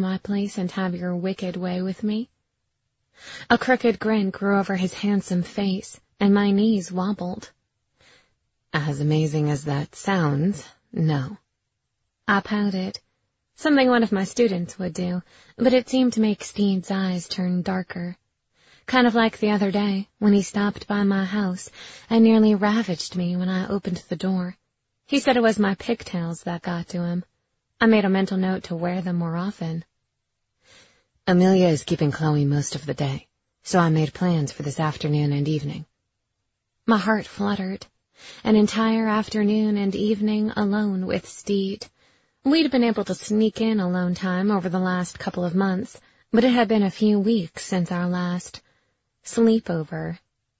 my place and have your wicked way with me?" A crooked grin grew over his handsome face, and my knees wobbled. "As amazing as that sounds, no." I pouted, something one of my students would do, but it seemed to make Steed's eyes turn darker. Kind of like the other day, when he stopped by my house and nearly ravaged me when I opened the door. He said it was my pigtails that got to him. I made a mental note to wear them more often. "Amelia is keeping Chloe most of the day, so I made plans for this afternoon and evening." My heart fluttered. An entire afternoon and evening alone with Steed. We'd been able to sneak in alone time over the last couple of months, but it had been a few weeks since our last sleepover.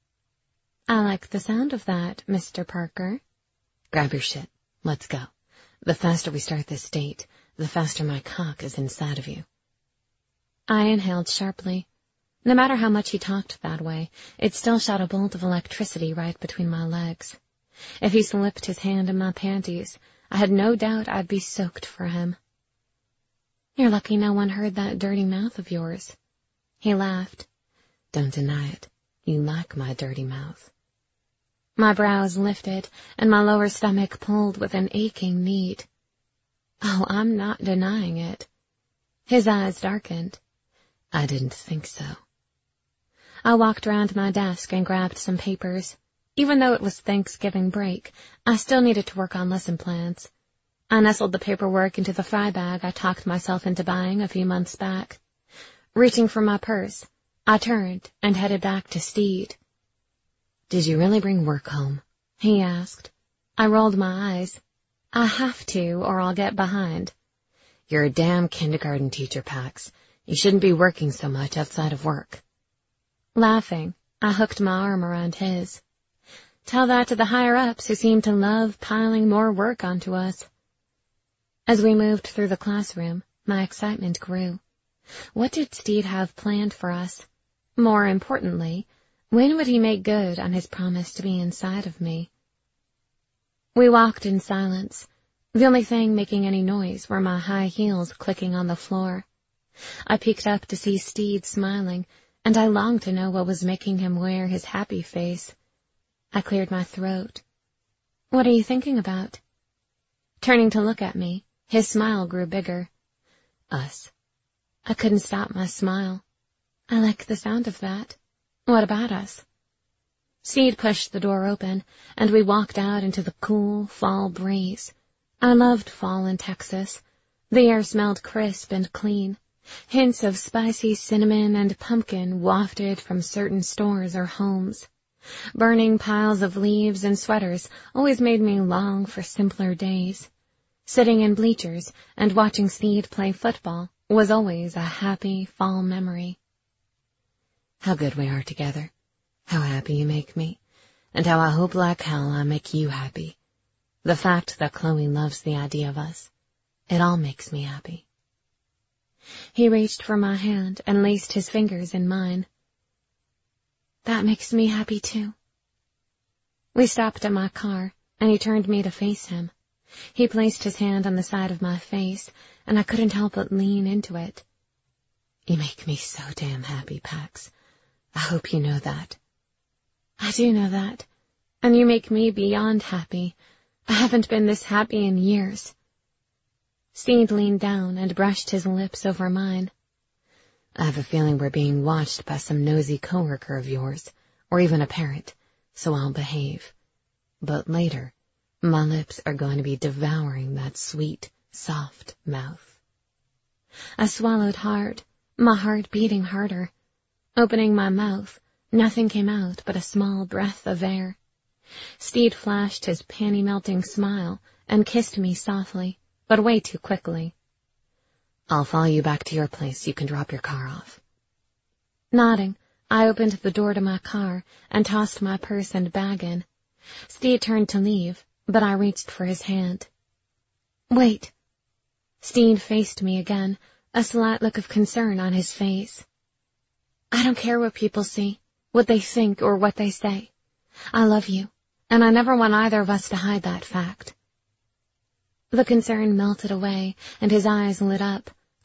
"I like the sound of that, Mr. Parker." "Grab your shit. Let's go. The faster we start this date, the faster my cock is inside of you." I inhaled sharply. No matter how much he talked that way, it still shot a bolt of electricity right between my legs. If he slipped his hand in my panties, I had no doubt I'd be soaked for him. "You're lucky no one heard that dirty mouth of yours." He laughed. "Don't deny it. You like my dirty mouth." My brows lifted, and my lower stomach pulled with an aching need. "Oh, I'm not denying it." His eyes darkened. "I didn't think so." I walked round my desk and grabbed some papers. Even though it was Thanksgiving break, I still needed to work on lesson plans. I nestled the paperwork into the fry bag I talked myself into buying a few months back. Reaching for my purse, I turned and headed back to Steed. "Did you really bring work home?" he asked. I rolled my eyes. "I have to, or I'll get behind." "You're a damn kindergarten teacher, Pax. You shouldn't be working so much outside of work." Laughing, I hooked my arm around his. Tell that to the higher-ups who seem to love piling more work onto us. As we moved through the classroom, my excitement grew. What did Steed have planned for us? More importantly, when would he make good on his promise to be inside of me? We walked in silence. The only thing making any noise were my high heels clicking on the floor. I peeked up to see Steed smiling, and I longed to know what was making him wear his happy face. I cleared my throat. "What are you thinking about?" Turning to look at me, his smile grew bigger. "Us." I couldn't stop my smile. "I like the sound of that. What about us?" Steed pushed the door open, and we walked out into the cool fall breeze. I loved fall in Texas. The air smelled crisp and clean. Hints of spicy cinnamon and pumpkin wafted from certain stores or homes. Burning piles of leaves and sweaters always made me long for simpler days. Sitting in bleachers and watching Steed play football was always a happy fall memory. "How good we are together. How happy you make me. And how I hope like hell I make you happy. The fact that Chloe loves the idea of us. It all makes me happy." He reached for my hand and laced his fingers in mine. "That makes me happy, too." We stopped at my car, and he turned me to face him. He placed his hand on the side of my face, and I couldn't help but lean into it. "You make me so damn happy, Pax. I hope you know that." "I do know that, and you make me beyond happy. I haven't been this happy in years." Steed leaned down and brushed his lips over mine. "I have a feeling we're being watched by some nosy coworker of yours, or even a parent, so I'll behave. But later, my lips are going to be devouring that sweet, soft mouth." I swallowed hard, my heart beating harder. Opening my mouth, nothing came out but a small breath of air. Steed flashed his panty-melting smile and kissed me softly, but way too quickly. "I'll follow you back to your place. You can drop your car off." Nodding, I opened the door to my car and tossed my purse and bag in. Steed turned to leave, but I reached for his hand. "Wait." Steed faced me again, a slight look of concern on his face. "I don't care what people see, what they think, or what they say. I love you, and I never want either of us to hide that fact." The concern melted away, and his eyes lit up,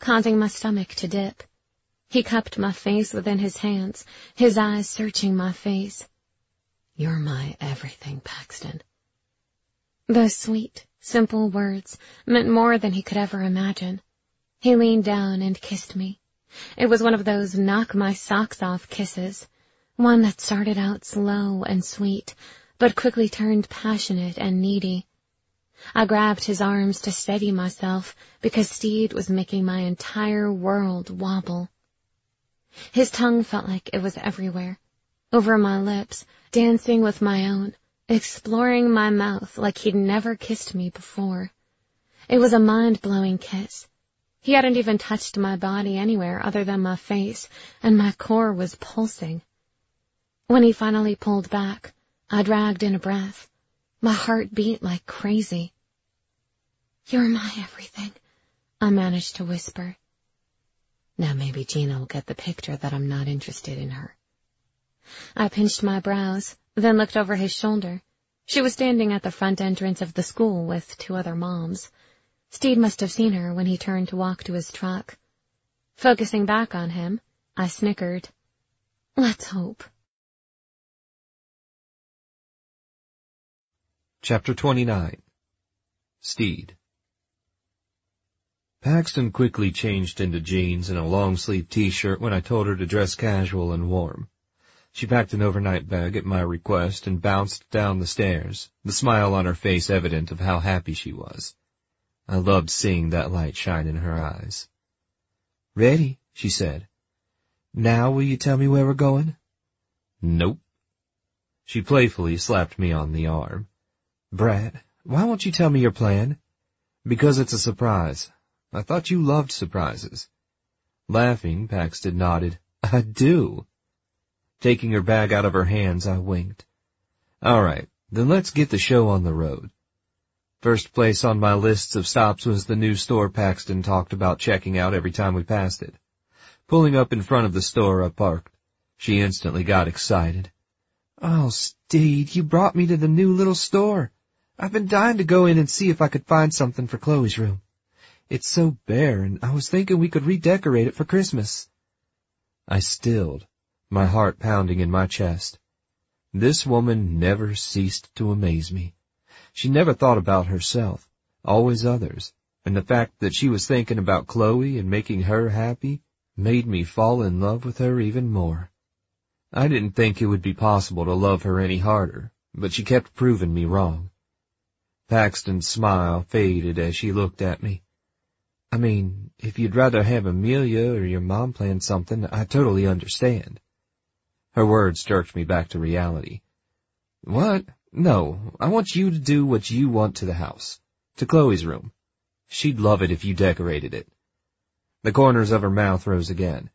causing my stomach to dip. He cupped my face within his hands, his eyes searching my face. "You're my everything, Paxton." Those sweet, simple words meant more than he could ever imagine. He leaned down and kissed me. It was one of those knock-my-socks-off kisses, one that started out slow and sweet, but quickly turned passionate and needy. I grabbed his arms to steady myself because Steed was making my entire world wobble. His tongue felt like it was everywhere, over my lips, dancing with my own, exploring my mouth like he'd never kissed me before. It was a mind-blowing kiss. He hadn't even touched my body anywhere other than my face, and my core was pulsing. When he finally pulled back, I dragged in a breath. My heart beat like crazy. "You're my everything," I managed to whisper. Now maybe Gina will get the picture that I'm not interested in her. I pinched my brows, then looked over his shoulder. She was standing at the front entrance of the school with 2 other moms. Steed must have seen her when he turned to walk to his truck. Focusing back on him, I snickered. Let's hope. Chapter 29. Steed. Paxton quickly changed into jeans and a long-sleeve t-shirt when I told her to dress casual and warm. She packed an overnight bag at my request and bounced down the stairs, the smile on her face evident of how happy she was. I loved seeing that light shine in her eyes. "Ready," she said. "Now will you tell me where we're going?" "Nope." She playfully slapped me on the arm. "Brat, why won't you tell me your plan?" "Because it's a surprise. I thought you loved surprises." Laughing, Paxton nodded. "I do." Taking her bag out of her hands, I winked. "All right, then let's get the show on the road." First place on my lists of stops was the new store Paxton talked about checking out every time we passed it. Pulling up in front of the store, I parked. She instantly got excited. "Oh, Steed, you brought me to the new little store. I've been dying to go in and see if I could find something for Chloe's room. It's so bare, and I was thinking we could redecorate it for Christmas." I stilled, my heart pounding in my chest. This woman never ceased to amaze me. She never thought about herself, always others, and the fact that she was thinking about Chloe and making her happy made me fall in love with her even more. I didn't think it would be possible to love her any harder, but she kept proving me wrong. Paxton's smile faded as she looked at me. "I mean, if you'd rather have Amelia or your mom plan something, I totally understand." Her words jerked me back to reality. "What? No, I want you to do what you want to the house, to Chloe's room. She'd love it if you decorated it." The corners of her mouth rose again.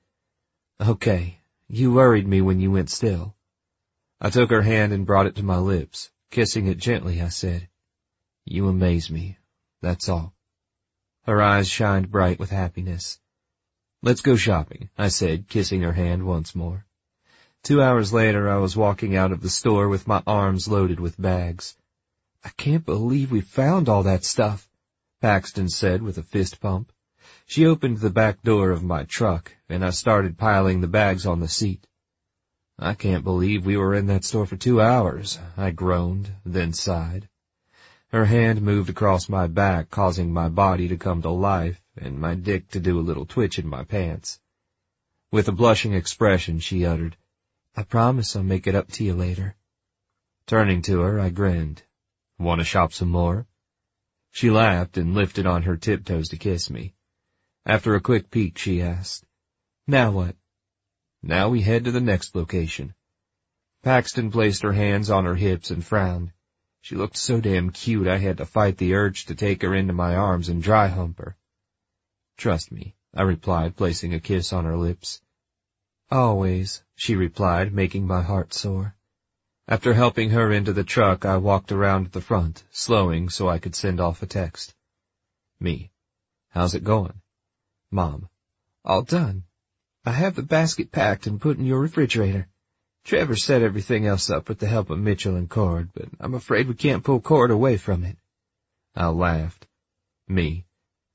"Okay, you worried me when you went still." I took her hand and brought it to my lips. Kissing it gently, I said, "You amaze me, that's all." Her eyes shined bright with happiness. "Let's go shopping," I said, kissing her hand once more. 2 hours later, I was walking out of the store with my arms loaded with bags. "I can't believe we found all that stuff," Paxton said with a fist pump. She opened the back door of my truck, and I started piling the bags on the seat. "I can't believe we were in that store for 2 hours, I groaned, then sighed. Her hand moved across my back, causing my body to come to life, and my dick to do a little twitch in my pants. With a blushing expression, she uttered, "I promise I'll make it up to you later." Turning to her, I grinned. "Want to shop some more?" She laughed and lifted on her tiptoes to kiss me. After a quick peek, she asked, "Now what?" "Now we head to the next location." Paxton placed her hands on her hips and frowned. She looked so damn cute I had to fight the urge to take her into my arms and dry hump her. "Trust me," I replied, placing a kiss on her lips. "Always," she replied, making my heart soar. After helping her into the truck, I walked around the front, slowing so I could send off a text. Me. "How's it going?" Mom. "All done. I have the basket packed and put in your refrigerator. Trevor set everything else up with the help of Mitchell and Cord, but I'm afraid we can't pull Cord away from it." I laughed. Me.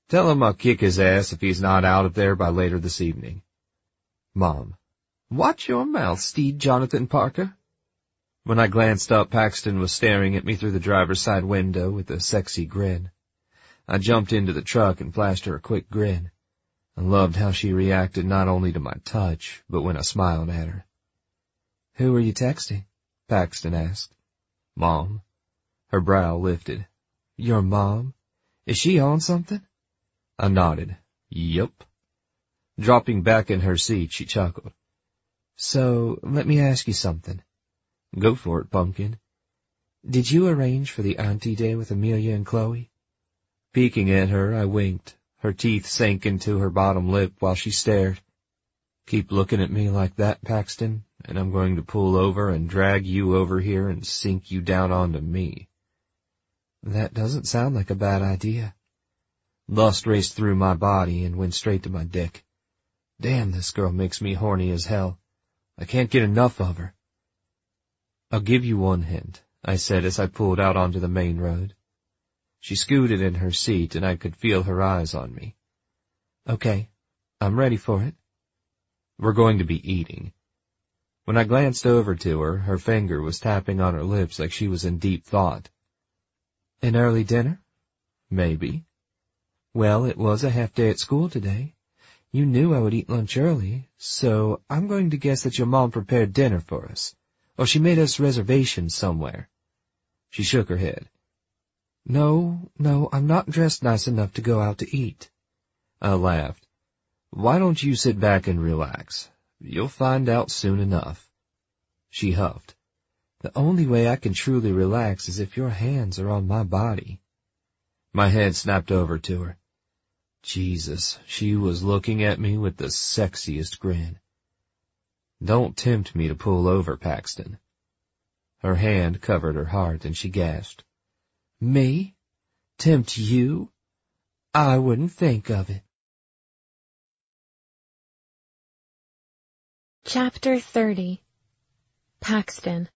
Tell him I'll kick his ass if he's not out of there by later this evening. Mom. Watch your mouth, Steed Jonathan Parker. When I glanced up, Paxton was staring at me through the driver's side window with a sexy grin. I jumped into the truck and flashed her a quick grin. I loved how she reacted not only to my touch, but when I smiled at her. Who are you texting? Paxton asked. Mom. Her brow lifted. Your mom? Is she on something? I nodded. Yup. Dropping back in her seat, she chuckled. So, let me ask you something. Go for it, Pumpkin. Did you arrange for the Auntie Day with Amelia and Chloe? Peeking at her, I winked. Her teeth sank into her bottom lip while she stared. Keep looking at me like that, Paxton, and I'm going to pull over and drag you over here and sink you down onto me. That doesn't sound like a bad idea. Lust raced through my body and went straight to my dick. Damn, this girl makes me horny as hell. I can't get enough of her. I'll give you one hint, I said as I pulled out onto the main road. She scooted in her seat and I could feel her eyes on me. Okay, I'm ready for it. We're going to be eating. When I glanced over to her, her finger was tapping on her lips like she was in deep thought. An early dinner? Maybe. Well, it was a half day at school today. You knew I would eat lunch early, so I'm going to guess that your mom prepared dinner for us, or she made us reservations somewhere. She shook her head. No, I'm not dressed nice enough to go out to eat. I laughed. Why don't you sit back and relax? You'll find out soon enough. She huffed. The only way I can truly relax is if your hands are on my body. My head snapped over to her. Jesus, she was looking at me with the sexiest grin. Don't tempt me to pull over, Paxton. Her hand covered her heart and she gasped. Me? Tempt you? I wouldn't think of it. Chapter 30. Paxton.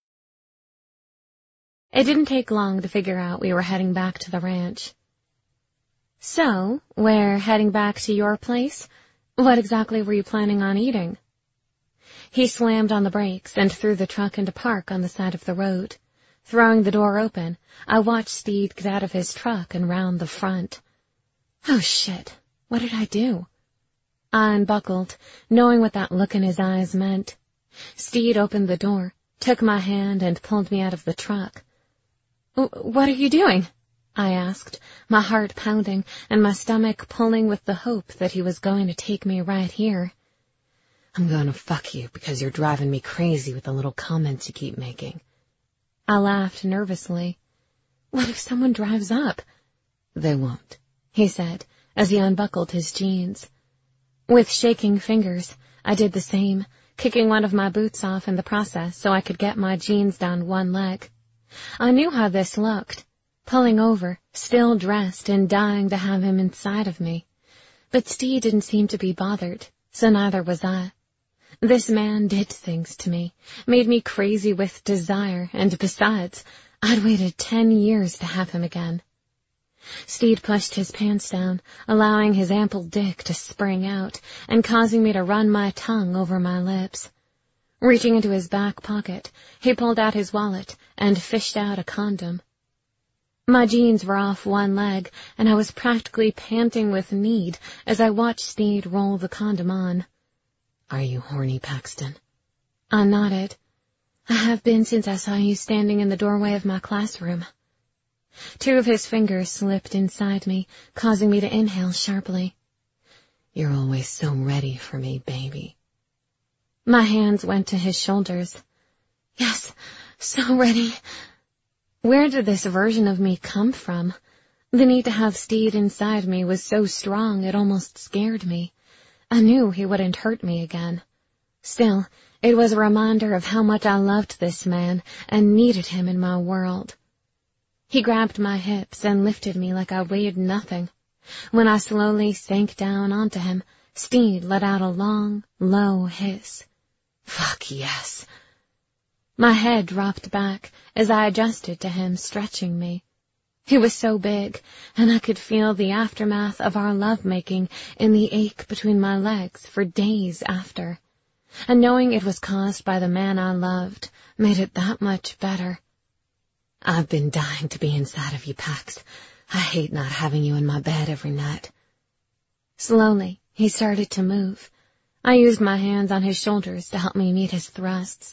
It didn't take long to figure out we were heading back to the ranch. So, we're heading back to your place? What exactly were you planning on eating? He slammed on the brakes and threw the truck into park on the side of the road. Throwing the door open, I watched Steed get out of his truck and round the front. Oh shit, what did I do? I unbuckled, knowing what that look in his eyes meant. Steed opened the door, took my hand and pulled me out of the truck. What are you doing? I asked, my heart pounding and my stomach pulling with the hope that he was going to take me right here. I'm gonna fuck you because you're driving me crazy with the little comments you keep making. I laughed nervously. What if someone drives up? They won't, he said as he unbuckled his jeans. With shaking fingers, I did the same, kicking one of my boots off in the process so I could get my jeans down one leg. I knew how this looked, pulling over, still dressed and dying to have him inside of me. But Steed didn't seem to be bothered, so neither was I. This man did things to me, made me crazy with desire, and besides, I'd waited 10 years to have him again. Steed pushed his pants down, allowing his ample dick to spring out and causing me to run my tongue over my lips. Reaching into his back pocket, he pulled out his wallet and fished out a condom. My jeans were off one leg, and I was practically panting with need as I watched Steed roll the condom on. Are you horny, Paxton? I nodded. I have been since I saw you standing in the doorway of my classroom. 2 of his fingers slipped inside me, causing me to inhale sharply. You're always so ready for me, baby. My hands went to his shoulders. Yes, so ready. Where did this version of me come from? The need to have Steed inside me was so strong it almost scared me. I knew he wouldn't hurt me again. Still, it was a reminder of how much I loved this man and needed him in my world. He grabbed my hips and lifted me like I weighed nothing. When I slowly sank down onto him, Steed let out a long, low hiss. Fuck yes. My head dropped back as I adjusted to him stretching me. He was so big, and I could feel the aftermath of our lovemaking in the ache between my legs for days after. And knowing it was caused by the man I loved made it that much better. I've been dying to be inside of you, Pax. I hate not having you in my bed every night. Slowly, he started to move. I used my hands on his shoulders to help me meet his thrusts.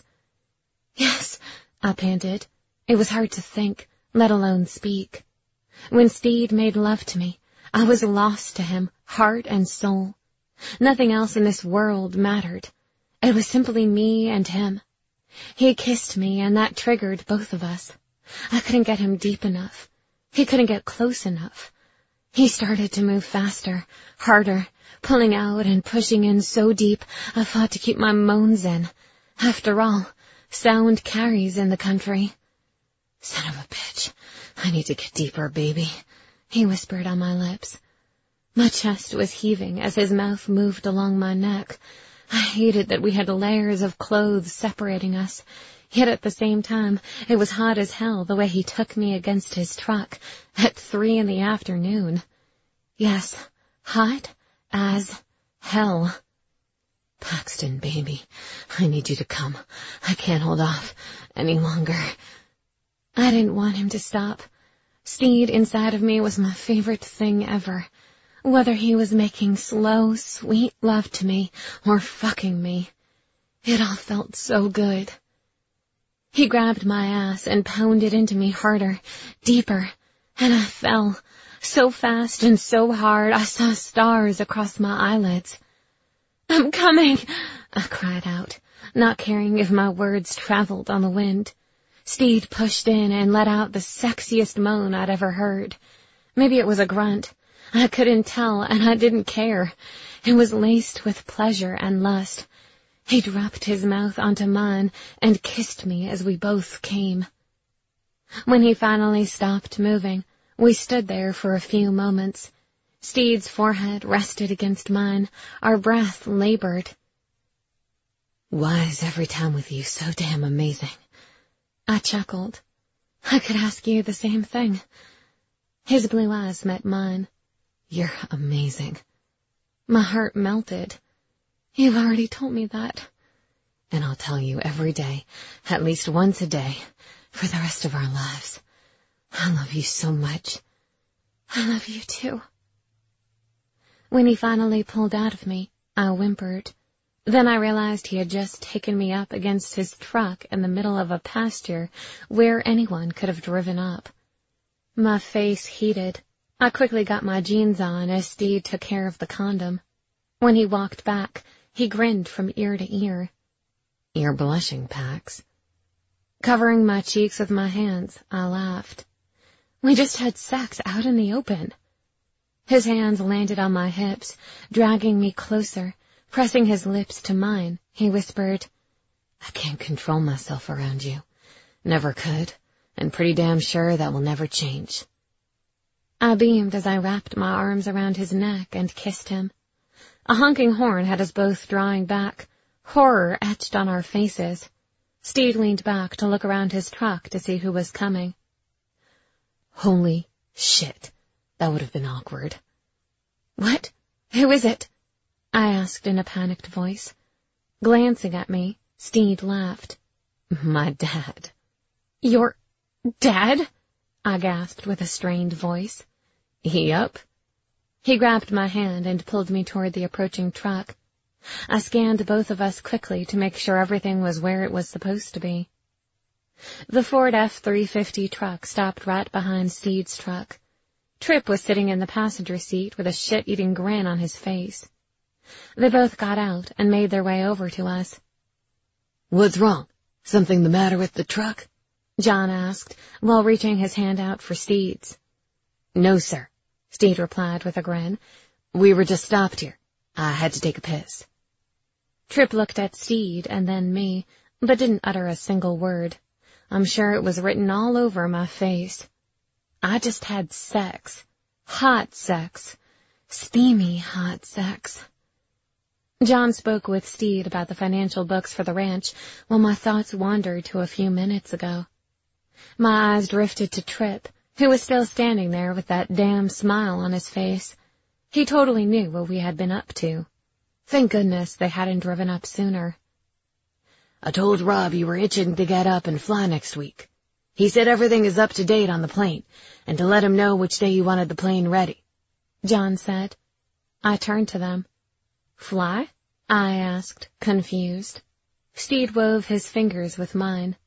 Yes, I panted. It was hard to think, let alone speak. When Steed made love to me, I was lost to him, heart and soul. Nothing else in this world mattered. It was simply me and him. He kissed me, and that triggered both of us. I couldn't get him deep enough. He couldn't get close enough. He started to move faster, harder, pulling out and pushing in so deep I fought to keep my moans in. After all, sound carries in the country. Son of a bitch, I need to get deeper, baby, he whispered on my lips. My chest was heaving as his mouth moved along my neck. I hated that we had layers of clothes separating us. Yet at the same time, it was hot as hell the way he took me against his truck at 3 p.m. Yes, hot as hell. Paxton, baby, I need you to come. I can't hold off any longer. I didn't want him to stop. Steed inside of me was my favorite thing ever. Whether he was making slow, sweet love to me or fucking me, it all felt so good. He grabbed my ass and pounded into me harder, deeper, and I fell. So fast and so hard I saw stars across my eyelids. "I'm coming," I cried out, not caring if my words traveled on the wind. Steed pushed in and let out the sexiest moan I'd ever heard. Maybe it was a grunt. I couldn't tell, and I didn't care. It was laced with pleasure and lust. He dropped his mouth onto mine and kissed me as we both came. When he finally stopped moving, we stood there for a few moments. Steed's forehead rested against mine. Our breath labored. Why is every time with you so damn amazing? I chuckled. I could ask you the same thing. His blue eyes met mine. You're amazing. My heart melted. You've already told me that. And I'll tell you every day, at least once a day, for the rest of our lives. I love you so much. I love you too. When he finally pulled out of me, I whimpered. Then I realized he had just taken me up against his truck in the middle of a pasture where anyone could have driven up. My face heated. I quickly got my jeans on as Steed took care of the condom. When he walked back, he grinned from ear to ear. You're blushing, Pax. Covering my cheeks with my hands, I laughed. We just had sex out in the open. His hands landed on my hips, dragging me closer. Pressing his lips to mine, he whispered, I can't control myself around you. Never could, and pretty damn sure that will never change. I beamed as I wrapped my arms around his neck and kissed him. A honking horn had us both drawing back, horror etched on our faces. Steed leaned back to look around his truck to see who was coming. Holy shit, that would have been awkward. What? Who is it? I asked in a panicked voice. Glancing at me, Steed laughed. My dad. Your dad? I gasped with a strained voice. Yup. He grabbed my hand and pulled me toward the approaching truck. I scanned both of us quickly to make sure everything was where it was supposed to be. The Ford F-350 truck stopped right behind Steed's truck. Tripp was sitting in the passenger seat with a shit-eating grin on his face. They both got out and made their way over to us. What's wrong? Something the matter with the truck? John asked, while reaching his hand out for Steed's. No, sir, Steed replied with a grin. We were just stopped here. I had to take a piss. Tripp looked at Steed and then me, but didn't utter a single word. I'm sure it was written all over my face. I just had sex. Hot sex. Steamy hot sex. John spoke with Steed about the financial books for the ranch, while my thoughts wandered to a few minutes ago. My eyes drifted to Tripp, who was still standing there with that damn smile on his face. He totally knew what we had been up to. Thank goodness they hadn't driven up sooner. I told Rob you were itching to get up and fly next week. He said everything is up to date on the plane, and to let him know which day you wanted the plane ready, John said. I turned to them. Fly? I asked, confused. Steed wove his fingers with mine.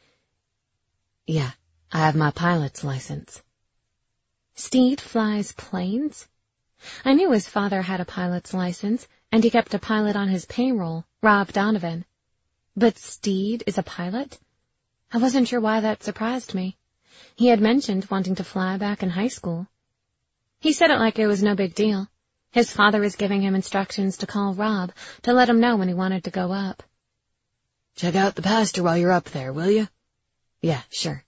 Yeah, I have my pilot's license. Steed flies planes? I knew his father had a pilot's license, and he kept a pilot on his payroll, Rob Donovan. But Steed is a pilot? I wasn't sure why that surprised me. He had mentioned wanting to fly back in high school. He said it like it was no big deal. His father was giving him instructions to call Rob to let him know when he wanted to go up. Check out the pasture while you're up there, will you? Yeah, sure.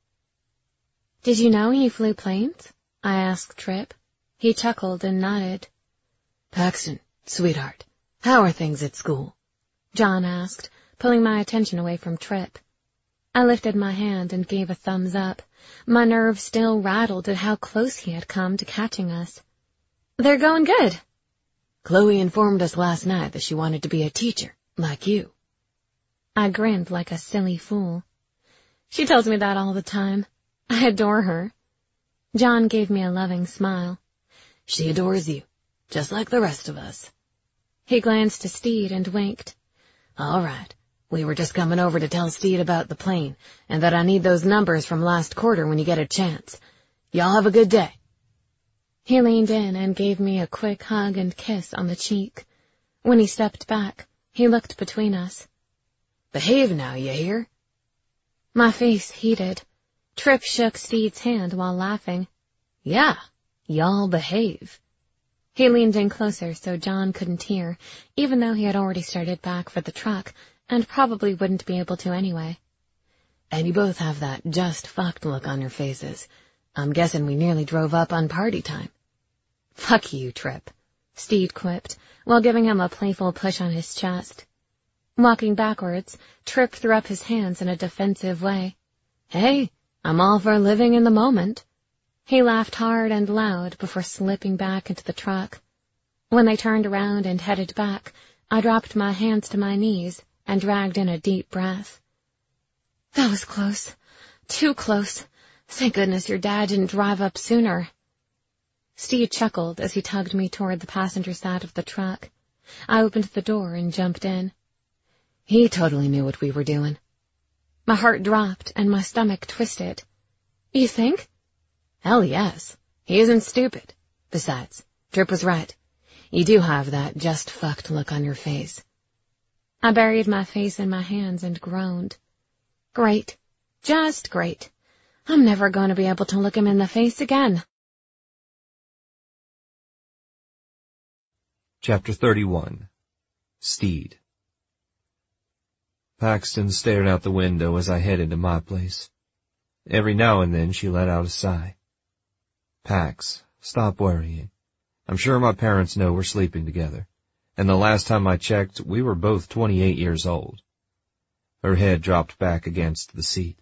Did you know he flew planes? I asked Tripp. He chuckled and nodded. Paxton, sweetheart, how are things at school? John asked, pulling my attention away from Tripp. I lifted my hand and gave a thumbs up. My nerves still rattled at how close he had come to catching us. They're going good. Chloe informed us last night that she wanted to be a teacher, like you. I grinned like a silly fool. She tells me that all the time. I adore her. John gave me a loving smile. She adores you, just like the rest of us. He glanced to Steed and winked. All right. We were just coming over to tell Steed about the plane, and that I need those numbers from last quarter when you get a chance. Y'all have a good day. He leaned in and gave me a quick hug and kiss on the cheek. When he stepped back, he looked between us. Behave now, you hear? My face heated. Tripp shook Steed's hand while laughing. Yeah, y'all behave. He leaned in closer so John couldn't hear, even though he had already started back for the truck, and probably wouldn't be able to anyway. And you both have that just fucked look on your faces. I'm guessing we nearly drove up on party time. Fuck you, Tripp, Steed quipped, while giving him a playful push on his chest. Walking backwards, Tripp threw up his hands in a defensive way. Hey, I'm all for living in the moment. He laughed hard and loud before slipping back into the truck. When they turned around and headed back, I dropped my hands to my knees and dragged in a deep breath. That was close. Too close. Thank goodness your dad didn't drive up sooner. Steed chuckled as he tugged me toward the passenger side of the truck. I opened the door and jumped in. He totally knew what we were doing. My heart dropped and my stomach twisted. You think? Hell yes. He isn't stupid. Besides, Tripp was right. You do have that just fucked look on your face. I buried my face in my hands and groaned. Great. Just great. I'm never going to be able to look him in the face again. Chapter 31. Steed. Paxton stared out the window as I headed to my place. Every now and then she let out a sigh. Pax, stop worrying. I'm sure my parents know we're sleeping together, and the last time I checked, we were both 28 years old. Her head dropped back against the seat.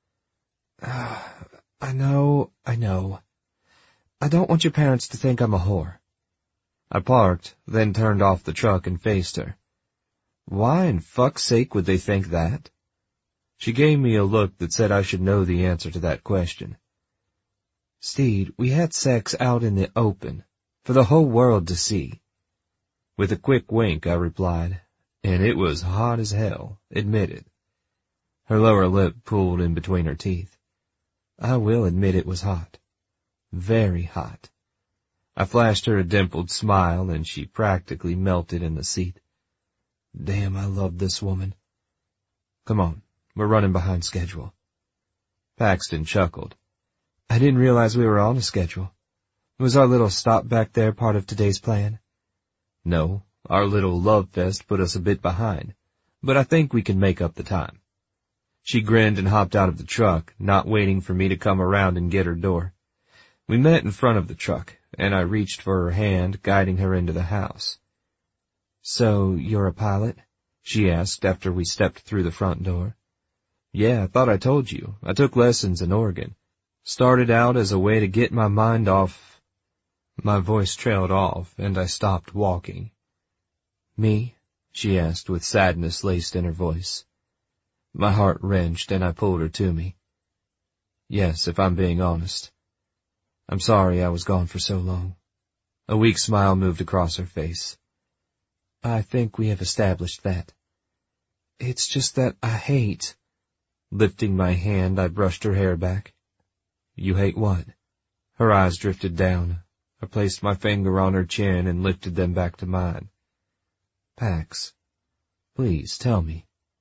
I know. I don't want your parents to think I'm a whore. I parked, then turned off the truck and faced her. Why in fuck's sake would they think that? She gave me a look that said I should know the answer to that question. Steed, we had sex out in the open, for the whole world to see. With a quick wink, I replied, and it was hot as hell, admitted. Her lower lip pulled in between her teeth. I will admit it was hot. Very hot. I flashed her a dimpled smile, and she practically melted in the seat. Damn, I love this woman. Come on, we're running behind schedule. Paxton chuckled. I didn't realize we were on a schedule. Was our little stop back there part of today's plan? No, our little love fest put us a bit behind, but I think we can make up the time. She grinned and hopped out of the truck, not waiting for me to come around and get her door. We met in front of the truck, and I reached for her hand, guiding her into the house. So, you're a pilot? She asked after we stepped through the front door. Yeah, I thought I told you. I took lessons in Oregon. Started out as a way to get my mind off. My voice trailed off, and I stopped walking. Me? She asked with sadness laced in her voice. My heart wrenched, and I pulled her to me. Yes, if I'm being honest. I'm sorry I was gone for so long. A weak smile moved across her face. I think we have established that. It's just that I hate... Lifting my hand, I brushed her hair back. You hate what? Her eyes drifted down. I placed my finger on her chin and lifted them back to mine. Pax, please tell me.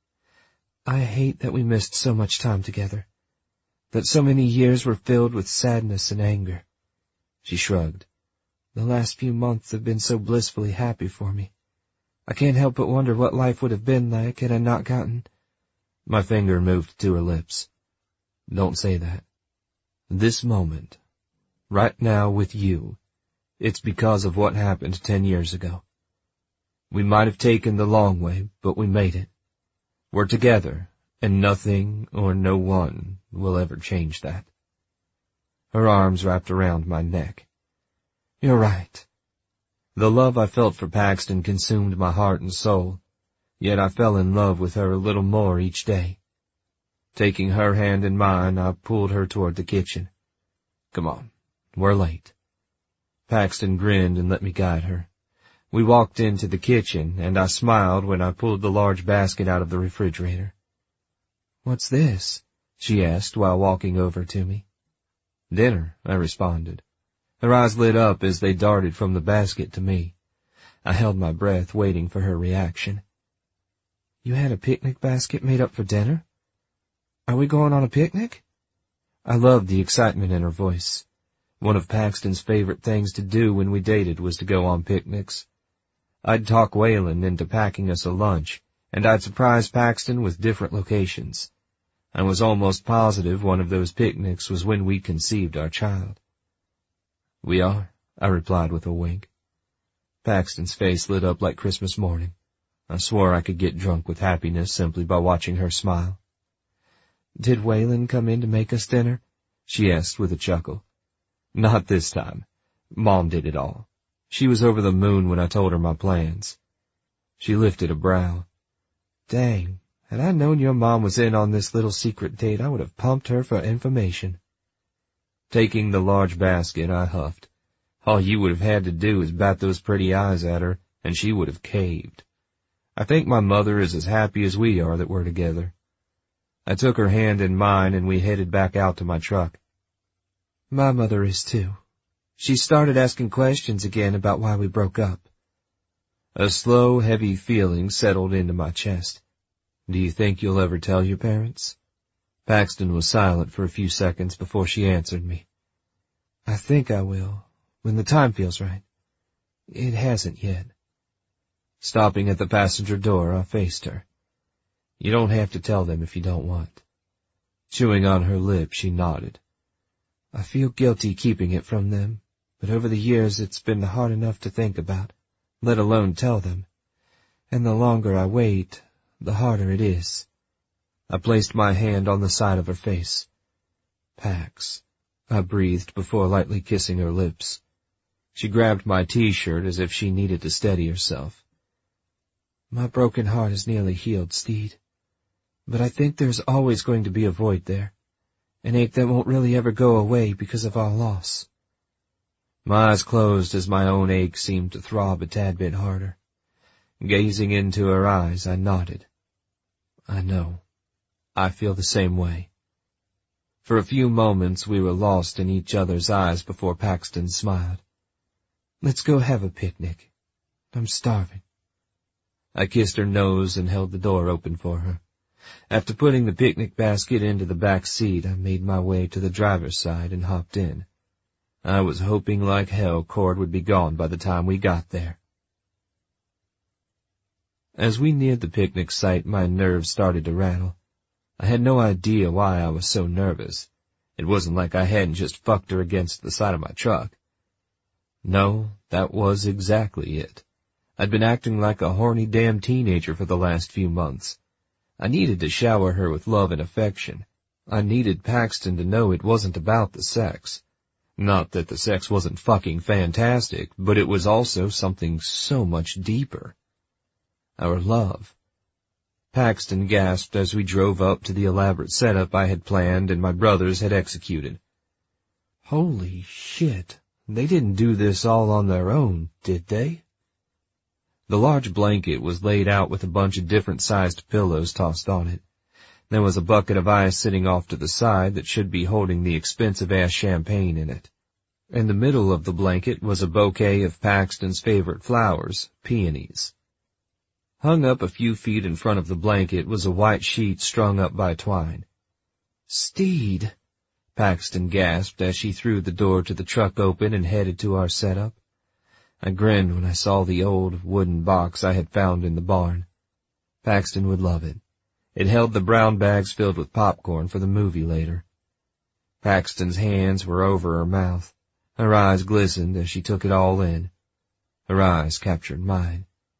I hate that we missed so much time together. That so many years were filled with sadness and anger. She shrugged. The last few months have been so blissfully happy for me. I can't help but wonder what life would have been like had I not gotten... My finger moved to her lips. Don't say that. This moment, right now with you, it's because of what happened 10 years ago. We might have taken the long way, but we made it. We're together, and nothing or no one will ever change that. Her arms wrapped around my neck. You're right. The love I felt for Paxton consumed my heart and soul, yet I fell in love with her a little more each day. Taking her hand in mine, I pulled her toward the kitchen. Come on, we're late. Paxton grinned and let me guide her. We walked into the kitchen, and I smiled when I pulled the large basket out of the refrigerator. What's this? She asked while walking over to me. Dinner, I responded. Her eyes lit up as they darted from the basket to me. I held my breath, waiting for her reaction. You had a picnic basket made up for dinner? Are we going on a picnic? I loved the excitement in her voice. One of Paxton's favorite things to do when we dated was to go on picnics. I'd talk Waylon into packing us a lunch, and I'd surprise Paxton with different locations. I was almost positive one of those picnics was when we conceived our child. We are, I replied with a wink. Paxton's face lit up like Christmas morning. I swore I could get drunk with happiness simply by watching her smile. Did Waylon come in to make us dinner? She asked with a chuckle. Not this time. Mom did it all. She was over the moon when I told her my plans. She lifted a brow. Dang, had I known your mom was in on this little secret date, I would have pumped her for information. Taking the large basket, I huffed. All you would have had to do is bat those pretty eyes at her, and she would have caved. I think my mother is as happy as we are that we're together. I took her hand in mine, and we headed back out to my truck. My mother is too. She started asking questions again about why we broke up. A slow, heavy feeling settled into my chest. Do you think you'll ever tell your parents? Paxton was silent for a few seconds before she answered me. I think I will, when the time feels right. It hasn't yet. Stopping at the passenger door, I faced her. You don't have to tell them if you don't want. Chewing on her lip, she nodded. I feel guilty keeping it from them, but over the years it's been hard enough to think about, let alone tell them. And the longer I wait, the harder it is. I placed my hand on the side of her face. Pax, I breathed before lightly kissing her lips. She grabbed my t-shirt as if she needed to steady herself. My broken heart is nearly healed, Steed. But I think there's always going to be a void there, an ache that won't really ever go away because of our loss. My eyes closed as my own ache seemed to throb a tad bit harder. Gazing into her eyes, I nodded. I know. I feel the same way. For a few moments we were lost in each other's eyes before Paxton smiled. Let's go have a picnic. I'm starving. I kissed her nose and held the door open for her. After putting the picnic basket into the back seat, I made my way to the driver's side and hopped in. I was hoping like hell Cord would be gone by the time we got there. As we neared the picnic site, my nerves started to rattle. I had no idea why I was so nervous. It wasn't like I hadn't just fucked her against the side of my truck. No, that was exactly it. I'd been acting like a horny damn teenager for the last few months. I needed to shower her with love and affection, I needed Paxton to know it wasn't about the sex. Not that the sex wasn't fucking fantastic, but it was also something so much deeper. Our love. Paxton gasped as we drove up to the elaborate setup I had planned and my brothers had executed. Holy shit, they didn't do this all on their own, did they? The large blanket was laid out with a bunch of different-sized pillows tossed on it. There was a bucket of ice sitting off to the side that should be holding the expensive-ass champagne in it. In the middle of the blanket was a bouquet of Paxton's favorite flowers, peonies. Hung up a few feet in front of the blanket was a white sheet strung up by twine. "Steed," Paxton gasped as she threw the door to the truck open and headed to our setup. I grinned when I saw the old wooden box I had found in the barn. Paxton would love it. It held the brown bags filled with popcorn for the movie later. Paxton's hands were over her mouth. Her eyes glistened as she took it all in. Her eyes captured mine.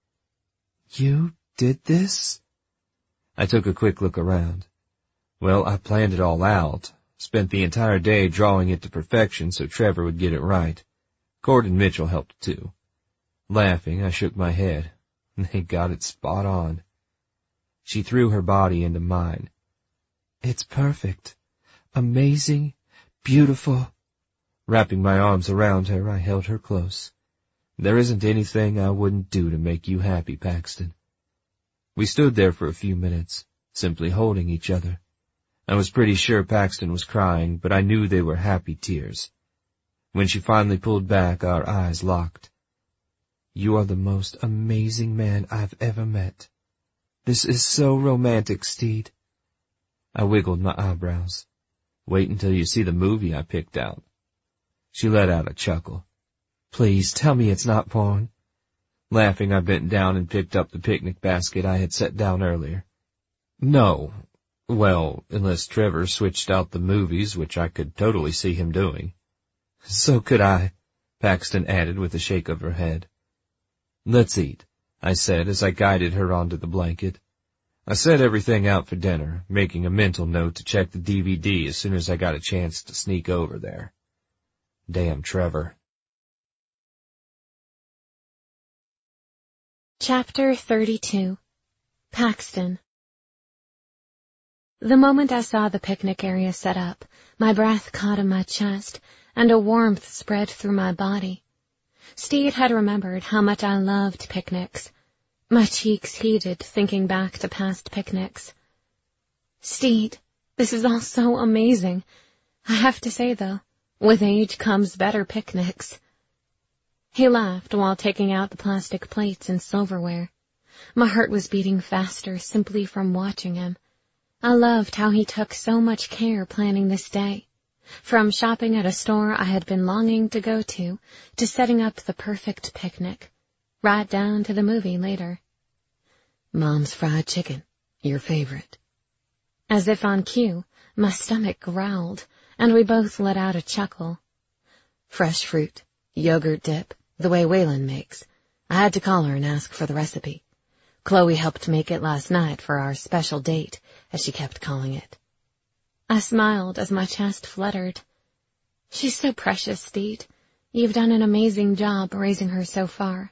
"You did this?" I took a quick look around. Well, I planned it all out. Spent the entire day drawing it to perfection so Trevor would get it right. Cord and Mitchell helped too. Laughing, I shook my head. They got it spot on. She threw her body into mine. "It's perfect. Amazing. Beautiful." Wrapping my arms around her, I held her close. "There isn't anything I wouldn't do to make you happy, Paxton." We stood there for a few minutes, simply holding each other. I was pretty sure Paxton was crying, but I knew they were happy tears. When she finally pulled back, our eyes locked. "You are the most amazing man I've ever met. This is so romantic, Steed." I wiggled my eyebrows. "Wait until you see the movie I picked out." She let out a chuckle. "Please tell me it's not porn." Laughing, I bent down and picked up the picnic basket I had set down earlier. "No. Well, unless Trevor switched out the movies, which I could totally see him doing." "So could I," Paxton added with a shake of her head. "Let's eat," I said as I guided her onto the blanket. I set everything out for dinner, making a mental note to check the DVD as soon as I got a chance to sneak over there. Damn Trevor. Chapter 32. Paxton. The moment I saw the picnic area set up, my breath caught in my chest, and a warmth spread through my body. Steed had remembered how much I loved picnics. My cheeks heated thinking back to past picnics. "Steed, this is all so amazing. I have to say, though, with age comes better picnics." He laughed while taking out the plastic plates and silverware. My heart was beating faster simply from watching him. I loved how he took so much care planning this day. From shopping at a store I had been longing to go to setting up the perfect picnic, right down to the movie later. "Mom's fried chicken, your favorite." As if on cue, my stomach growled, and we both let out a chuckle. "Fresh fruit, yogurt dip, the way Waylon makes. I had to call her and ask for the recipe. Chloe helped make it last night for our special date, as she kept calling it." I smiled as my chest fluttered. "She's so precious, Steed. You've done an amazing job raising her so far."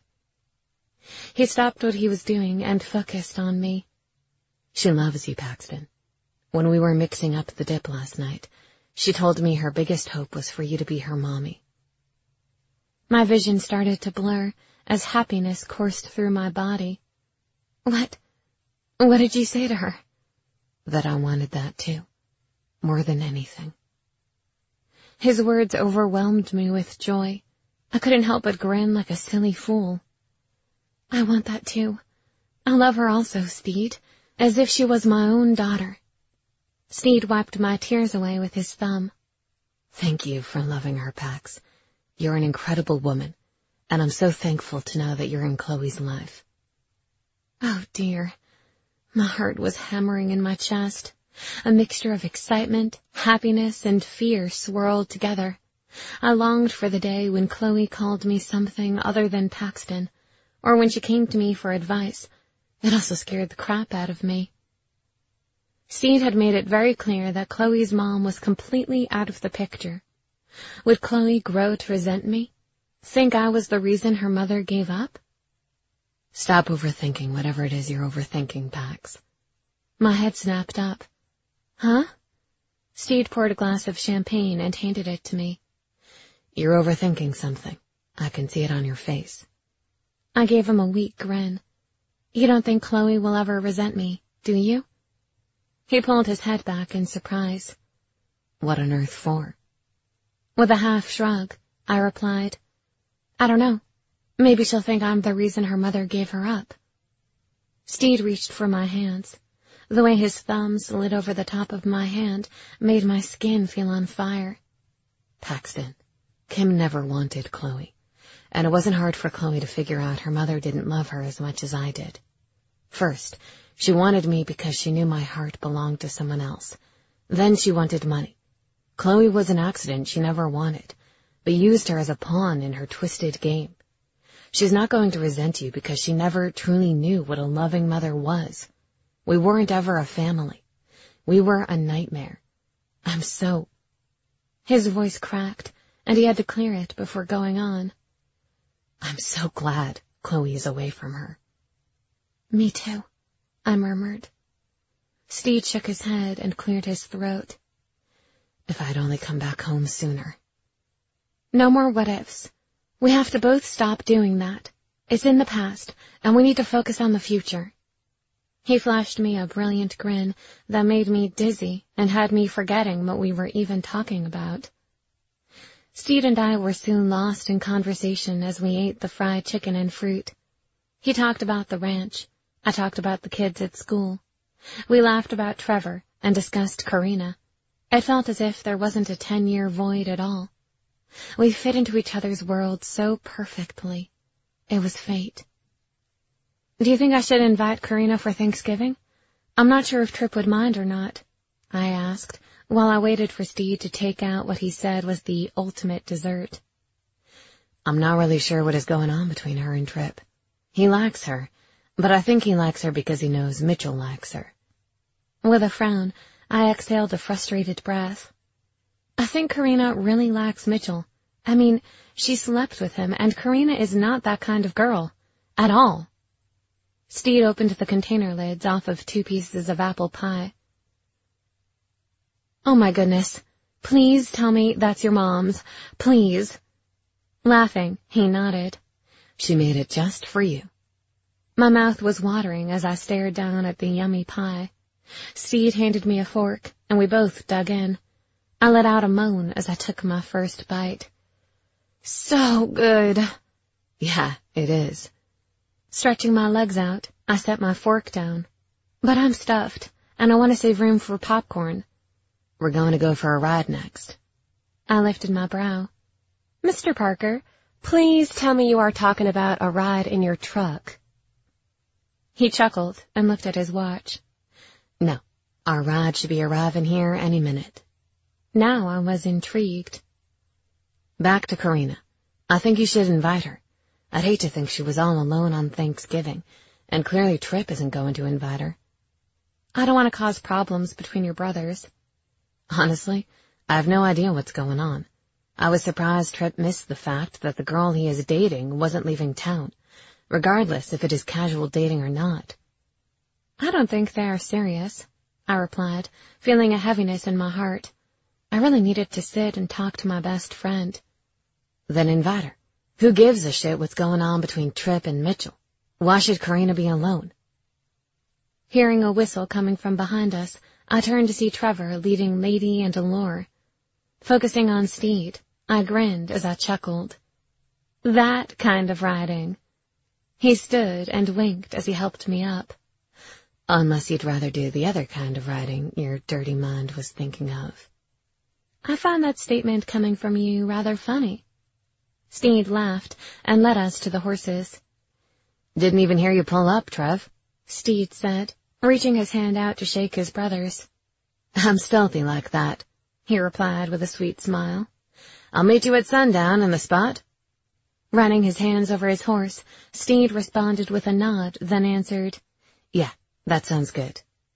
He stopped what he was doing and focused on me. "She loves you, Paxton. When we were mixing up the dip last night, she told me her biggest hope was for you to be her mommy." My vision started to blur as happiness coursed through my body. What did you say to her?" "That I wanted that too. More than anything." His words overwhelmed me with joy. I couldn't help but grin like a silly fool. "I want that too. I love her also, Steed, as if she was my own daughter." Steed wiped my tears away with his thumb. "Thank you for loving her, Pax. You're an incredible woman, and I'm so thankful to know that you're in Chloe's life." Oh dear. My heart was hammering in my chest. A mixture of excitement, happiness, and fear swirled together. I longed for the day when Chloe called me something other than Paxton, or when she came to me for advice. It also scared the crap out of me. Steed had made it very clear that Chloe's mom was completely out of the picture. Would Chloe grow to resent me? Think I was the reason her mother gave up? Stop overthinking whatever it is you're overthinking, Pax. My head snapped up. Huh? Steed poured a glass of champagne and handed it to me. You're overthinking something. I can see it on your face. I gave him a weak grin. You don't think Chloe will ever resent me, do you? He pulled his head back in surprise. What on earth for? With a half shrug, I replied, I don't know. Maybe she'll think I'm the reason her mother gave her up. Steed reached for my hands. The way his thumb slid over the top of my hand made my skin feel on fire. Paxton, Kim never wanted Chloe, and it wasn't hard for Chloe to figure out her mother didn't love her as much as I did. First, she wanted me because she knew my heart belonged to someone else. Then she wanted money. Chloe was an accident she never wanted, but used her as a pawn in her twisted game. She's not going to resent you because she never truly knew what a loving mother was. We weren't ever a family. We were a nightmare. His voice cracked, and he had to clear it before going on. I'm so glad Chloe is away from her. Me too, I murmured. Steed shook his head and cleared his throat. If I'd only come back home sooner. No more what-ifs. We have to both stop doing that. It's in the past, and we need to focus on the future. He flashed me a brilliant grin that made me dizzy and had me forgetting what we were even talking about. Steed and I were soon lost in conversation as we ate the fried chicken and fruit. He talked about the ranch. I talked about the kids at school. We laughed about Trevor and discussed Karina. It felt as if there wasn't a 10-year void at all. We fit into each other's worlds so perfectly. It was fate. Do you think I should invite Karina for Thanksgiving? I'm not sure if Trip would mind or not, I asked, while I waited for Steed to take out what he said was the ultimate dessert. I'm not really sure what is going on between her and Trip. He likes her, but I think he likes her because he knows Mitchell likes her. With a frown, I exhaled a frustrated breath. I think Karina really likes Mitchell. I mean, she slept with him, and Karina is not that kind of girl. At all. Steed opened the container lids off of 2 pieces of apple pie. Oh my goodness. Please tell me that's your mom's. Please. Laughing, he nodded. She made it just for you. My mouth was watering as I stared down at the yummy pie. Steed handed me a fork, and we both dug in. I let out a moan as I took my first bite. So good. Yeah, it is. Stretching my legs out, I set my fork down. But I'm stuffed, and I want to save room for popcorn. We're going to go for a ride next. I lifted my brow. Mr. Parker, please tell me you are talking about a ride in your truck. He chuckled and looked at his watch. No, our ride should be arriving here any minute. Now I was intrigued. Back to Karina. I think you should invite her. I'd hate to think she was all alone on Thanksgiving, and clearly Trip isn't going to invite her. I don't want to cause problems between your brothers. Honestly, I have no idea what's going on. I was surprised Trip missed the fact that the girl he is dating wasn't leaving town, regardless if it is casual dating or not. I don't think they are serious, I replied, feeling a heaviness in my heart. I really needed to sit and talk to my best friend. Then invite her. Who gives a shit what's going on between Trip and Mitchell? Why should Karina be alone? Hearing a whistle coming from behind us, I turned to see Trevor leading Lady and Allure. Focusing on Steed, I grinned as I chuckled. That kind of riding. He stood and winked as he helped me up. Unless you'd rather do the other kind of riding your dirty mind was thinking of. I found that statement coming from you rather funny. Steed laughed and led us to the horses. Didn't even hear you pull up, Trev, Steed said, reaching his hand out to shake his brother's. I'm stealthy like that, he replied with a sweet smile. I'll meet you at sundown in the spot. Running his hands over his horse, Steed responded with a nod, then answered, Yeah, that sounds good.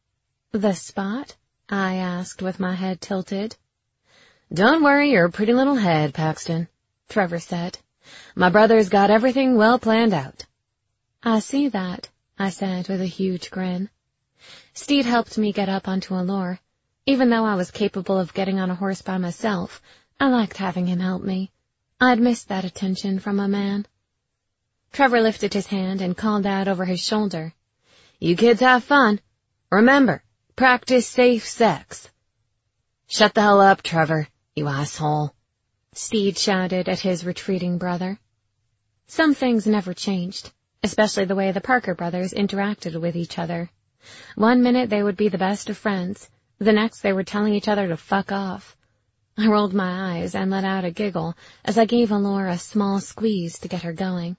The spot? I asked with my head tilted. Don't worry your pretty little head, Paxton, Trevor said. My brother's got everything well planned out. I see that, I said with a huge grin. Steed helped me get up onto Allure. Even though I was capable of getting on a horse by myself, I liked having him help me. I'd missed that attention from a man. Trevor lifted his hand and called out over his shoulder. You kids have fun. Remember, practice safe sex. Shut the hell up, Trevor, you asshole, Steed shouted at his retreating brother. Some things never changed, especially the way the Parker brothers interacted with each other. One minute they would be the best of friends, the next they were telling each other to fuck off. I rolled my eyes and let out a giggle as I gave Allure a small squeeze to get her going.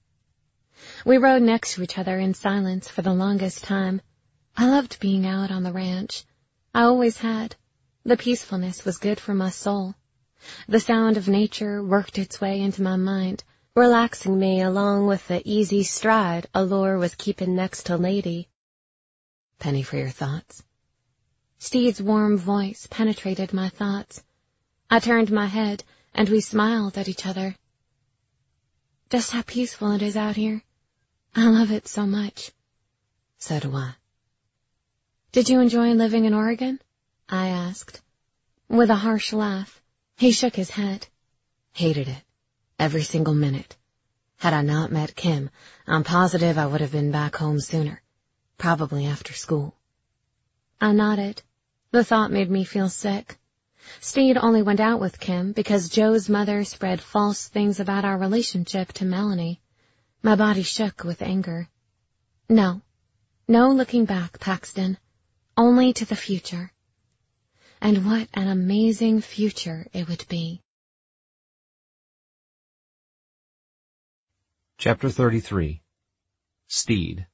We rode next to each other in silence for the longest time. I loved being out on the ranch. I always had. The peacefulness was good for my soul. The sound of nature worked its way into my mind, relaxing me along with the easy stride Allure was keeping next to Lady. Penny for your thoughts? Steed's warm voice penetrated my thoughts. I turned my head, and we smiled at each other. Just how peaceful it is out here. I love it so much. So do I. Did you enjoy living in Oregon? I asked. With a harsh laugh, he shook his head. Hated it. Every single minute. Had I not met Kim, I'm positive I would have been back home sooner. Probably after school. I nodded. The thought made me feel sick. Steed only went out with Kim because Joe's mother spread false things about our relationship to Melanie. My body shook with anger. No. No looking back, Paxton. Only to the future. And what an amazing future it would be. Chapter 33. Steed.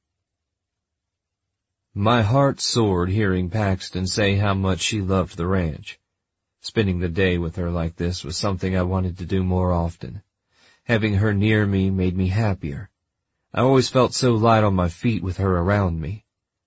My heart soared hearing Paxton say how much she loved the ranch. Spending the day with her like this was something I wanted to do more often. Having her near me made me happier. I always felt so light on my feet with her around me.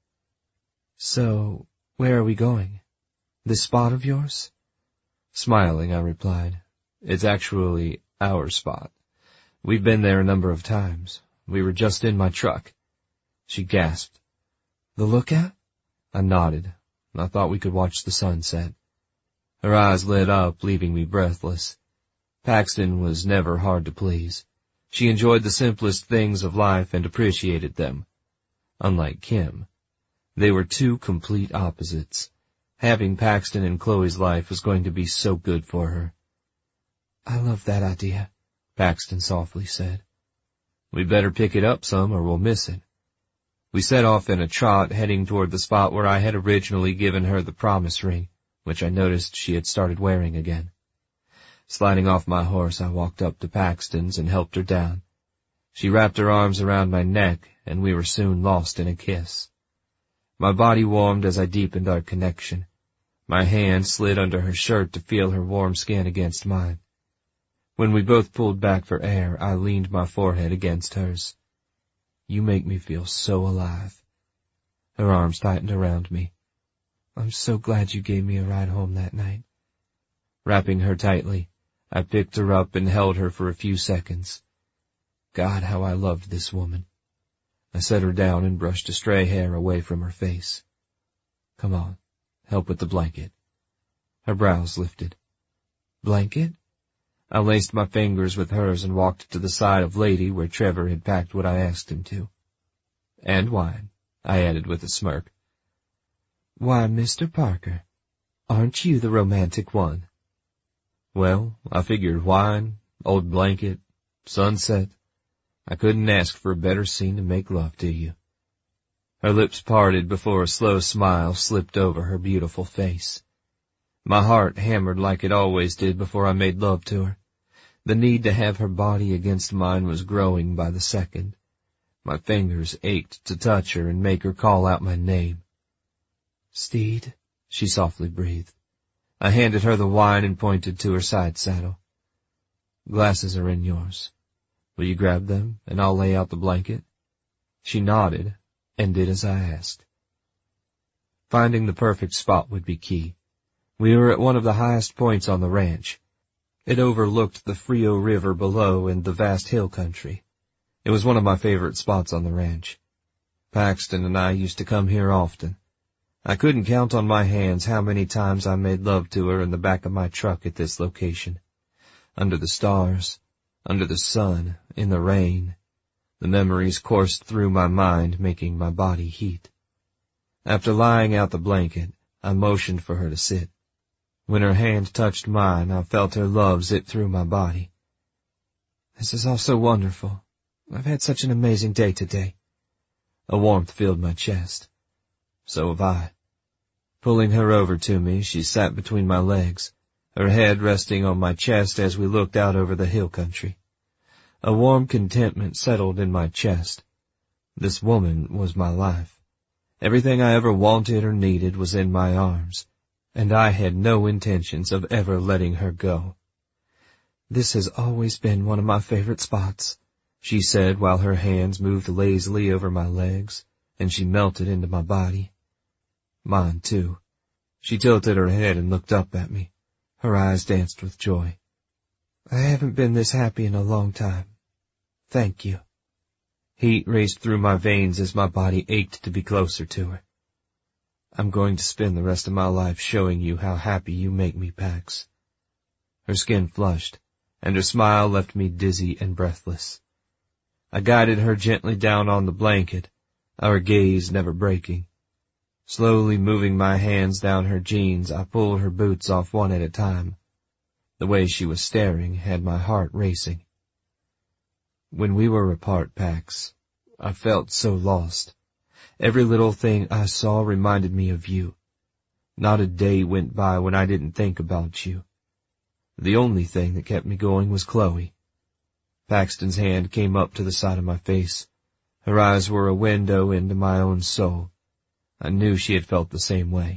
So, where are we going? This spot of yours? Smiling, I replied. It's actually our spot. We've been there a number of times. We were just in my truck. She gasped. The lookout? I nodded. I thought we could watch the sunset. Her eyes lit up, leaving me breathless. Paxton was never hard to please. She enjoyed the simplest things of life and appreciated them. Unlike Kim, they were two complete opposites. Having Paxton in Chloe's life was going to be so good for her. I love that idea, Paxton softly said. We better pick it up some or we'll miss it. We set off in a trot, heading toward the spot where I had originally given her the promise ring, which I noticed she had started wearing again. Sliding off my horse, I walked up to Paxton's and helped her down. She wrapped her arms around my neck, and we were soon lost in a kiss. My body warmed as I deepened our connection. My hand slid under her shirt to feel her warm skin against mine. When we both pulled back for air, I leaned my forehead against hers. You make me feel so alive. Her arms tightened around me. I'm so glad you gave me a ride home that night. Wrapping her tightly, I picked her up and held her for a few seconds. God, how I loved this woman. I set her down and brushed a stray hair away from her face. Come on, help with the blanket. Her brows lifted. Blanket? I laced my fingers with hers and walked to the side of Lady where Trevor had packed what I asked him to. And wine, I added with a smirk. Why, Mr. Parker, aren't you the romantic one? Well, I figured wine, old blanket, sunset. I couldn't ask for a better scene to make love to you. Her lips parted before a slow smile slipped over her beautiful face. My heart hammered like it always did before I made love to her. The need to have her body against mine was growing by the second. My fingers ached to touch her and make her call out my name. Steed, she softly breathed. I handed her the wine and pointed to her side saddle. Glasses are in yours. Will you grab them, and I'll lay out the blanket? She nodded, and did as I asked. Finding the perfect spot would be key. We were at one of the highest points on the ranch. It overlooked the Frio River below and the vast hill country. It was one of my favorite spots on the ranch. Paxton and I used to come here often. I couldn't count on my hands how many times I made love to her in the back of my truck at this location. Under the stars, under the sun, in the rain, the memories coursed through my mind, making my body heat. After lying out the blanket, I motioned for her to sit. When her hand touched mine, I felt her love zip through my body. This is all so wonderful. I've had such an amazing day today. A warmth filled my chest. So have I. Pulling her over to me, she sat between my legs, her head resting on my chest as we looked out over the hill country. A warm contentment settled in my chest. This woman was my life. Everything I ever wanted or needed was in my arms, and I had no intentions of ever letting her go. This has always been one of my favorite spots, she said while her hands moved lazily over my legs, and she melted into my body. Mine, too. She tilted her head and looked up at me. Her eyes danced with joy. I haven't been this happy in a long time. Thank you. Heat raced through my veins as my body ached to be closer to her. I'm going to spend the rest of my life showing you how happy you make me, Pax. Her skin flushed, and her smile left me dizzy and breathless. I guided her gently down on the blanket, our gaze never breaking. Slowly moving my hands down her jeans, I pulled her boots off one at a time. The way she was staring had my heart racing. When we were apart, Pax, I felt so lost. Every little thing I saw reminded me of you. Not a day went by when I didn't think about you. The only thing that kept me going was Chloe. Paxton's hand came up to the side of my face. Her eyes were a window into my own soul. I knew she had felt the same way.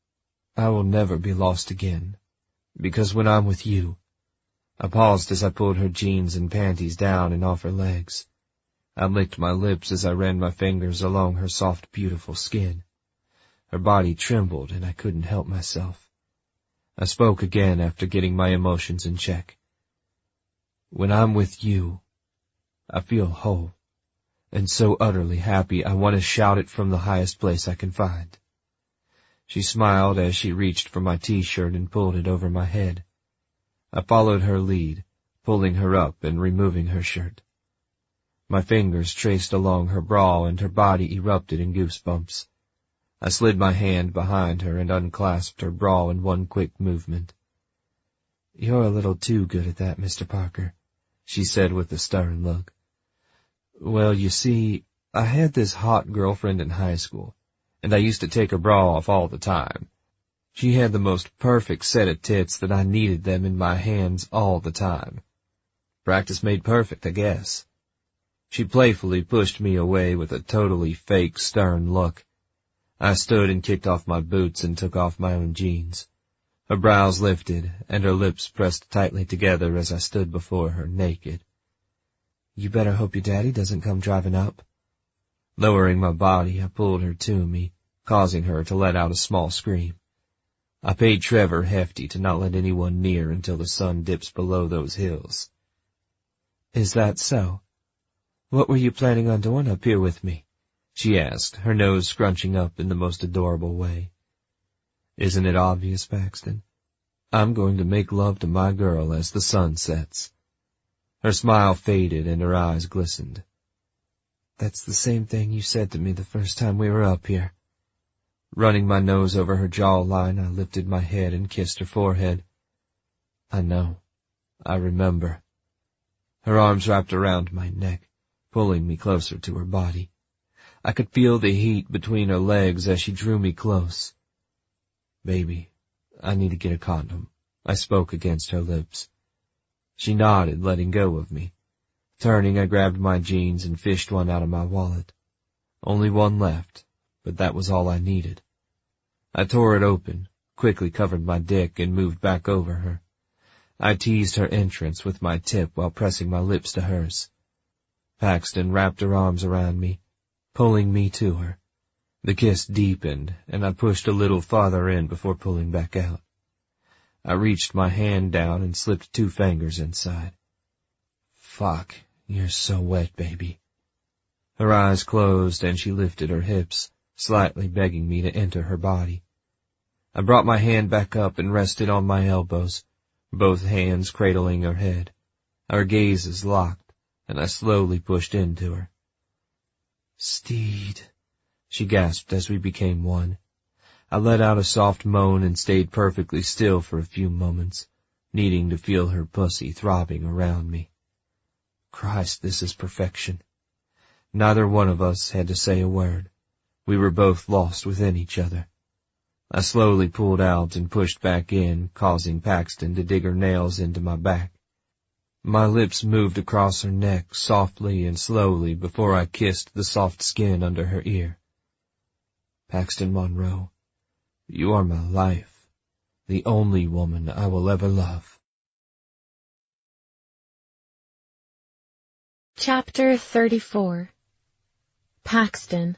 I will never be lost again, because when I'm with you— I paused as I pulled her jeans and panties down and off her legs. I licked my lips as I ran my fingers along her soft, beautiful skin. Her body trembled and I couldn't help myself. I spoke again after getting my emotions in check. When I'm with you, I feel whole, and so utterly happy I want to shout it from the highest place I can find. She smiled as she reached for my t-shirt and pulled it over my head. I followed her lead, pulling her up and removing her shirt. My fingers traced along her bra and her body erupted in goosebumps. I slid my hand behind her and unclasped her bra in one quick movement. You're a little too good at that, Mr. Parker, she said with a stern look. Well, you see, I had this hot girlfriend in high school, and I used to take her bra off all the time. She had the most perfect set of tits that I needed them in my hands all the time. Practice made perfect, I guess. She playfully pushed me away with a totally fake, stern look. I stood and kicked off my boots and took off my own jeans. Her brows lifted, and her lips pressed tightly together as I stood before her, naked. You better hope your daddy doesn't come driving up. Lowering my body, I pulled her to me, causing her to let out a small scream. I paid Trevor hefty to not let anyone near until the sun dips below those hills. Is that so? What were you planning on doing up here with me? She asked, her nose scrunching up in the most adorable way. Isn't it obvious, Paxton? I'm going to make love to my girl as the sun sets. Her smile faded and her eyes glistened. That's the same thing you said to me the first time we were up here. Running my nose over her jawline, I lifted my head and kissed her forehead. I know. I remember. Her arms wrapped around my neck, pulling me closer to her body. I could feel the heat between her legs as she drew me close. Baby, I need to get a condom. I spoke against her lips. She nodded, letting go of me. Turning, I grabbed my jeans and fished one out of my wallet. Only one left, but that was all I needed. I tore it open, quickly covered my dick, and moved back over her. I teased her entrance with my tip while pressing my lips to hers. Paxton wrapped her arms around me, pulling me to her. The kiss deepened, and I pushed a little farther in before pulling back out. I reached my hand down and slipped 2 fingers inside. Fuck, you're so wet, baby. Her eyes closed and she lifted her hips, slightly begging me to enter her body. I brought my hand back up and rested on my elbows, both hands cradling her head. Our gazes locked, and I slowly pushed into her. Steed, she gasped as we became one. I let out a soft moan and stayed perfectly still for a few moments, needing to feel her pussy throbbing around me. Christ, this is perfection. Neither one of us had to say a word. We were both lost within each other. I slowly pulled out and pushed back in, causing Paxton to dig her nails into my back. My lips moved across her neck softly and slowly before I kissed the soft skin under her ear. Paxton Monroe, you are my life, the only woman I will ever love. Chapter 34. Paxton.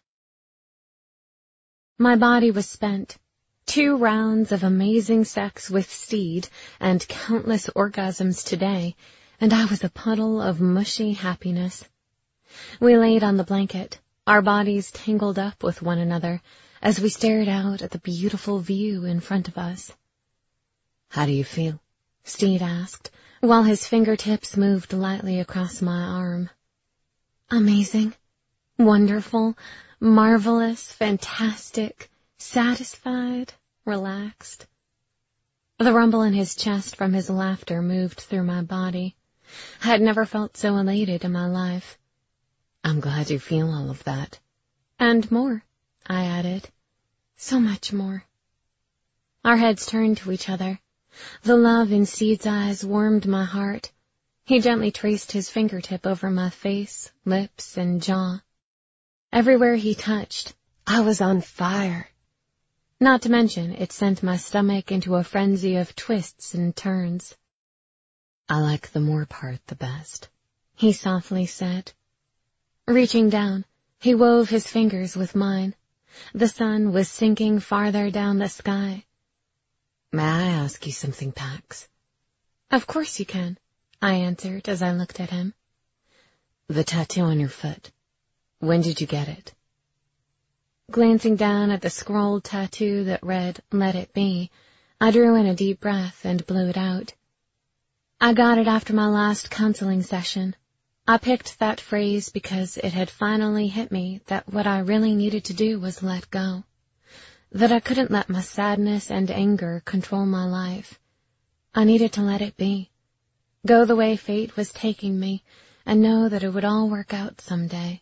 My body was spent. 2 rounds of amazing sex with Steed and countless orgasms today, and I was a puddle of mushy happiness. We laid on the blanket, our bodies tangled up with one another, as we stared out at the beautiful view in front of us. How do you feel? Steed asked, while his fingertips moved lightly across my arm. Amazing, wonderful, marvelous, fantastic, satisfied, relaxed. The rumble in his chest from his laughter moved through my body. I had never felt so elated in my life. I'm glad you feel all of that. And more, I added. So much more. Our heads turned to each other. The love in Steed's eyes warmed my heart. He gently traced his fingertip over my face, lips, and jaw. Everywhere he touched, I was on fire. Not to mention, it sent my stomach into a frenzy of twists and turns. I like the more part the best, he softly said. Reaching down, he wove his fingers with mine. The sun was sinking farther down the sky. May I ask you something, Pax? Of course you can, I answered as I looked at him. The tattoo on your foot, when did you get it? Glancing down at the scrolled tattoo that read, "Let it be," I drew in a deep breath and blew it out. I got it after my last counseling session. I picked that phrase because it had finally hit me that what I really needed to do was let go. That I couldn't let my sadness and anger control my life. I needed to let it be. Go the way fate was taking me, and know that it would all work out someday.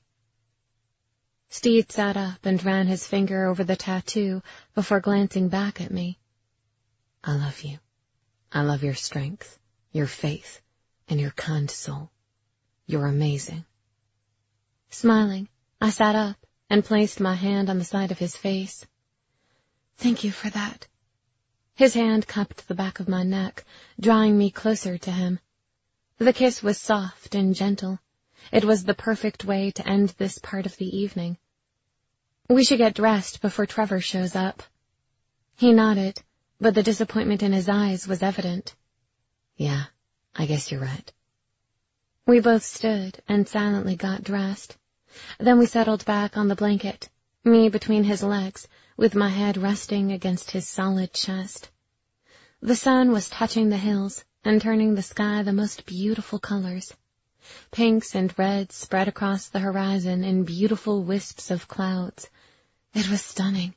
Steed sat up and ran his finger over the tattoo before glancing back at me. I love you. I love your strength, your faith, and your kind soul. You're amazing. Smiling, I sat up and placed my hand on the side of his face. Thank you for that. His hand cupped the back of my neck, drawing me closer to him. The kiss was soft and gentle. It was the perfect way to end this part of the evening. We should get dressed before Trevor shows up. He nodded, but the disappointment in his eyes was evident. Yeah, I guess you're right. We both stood and silently got dressed. Then we settled back on the blanket, me between his legs, with my head resting against his solid chest. The sun was touching the hills and turning the sky the most beautiful colors. Pinks and reds spread across the horizon in beautiful wisps of clouds. It was stunning.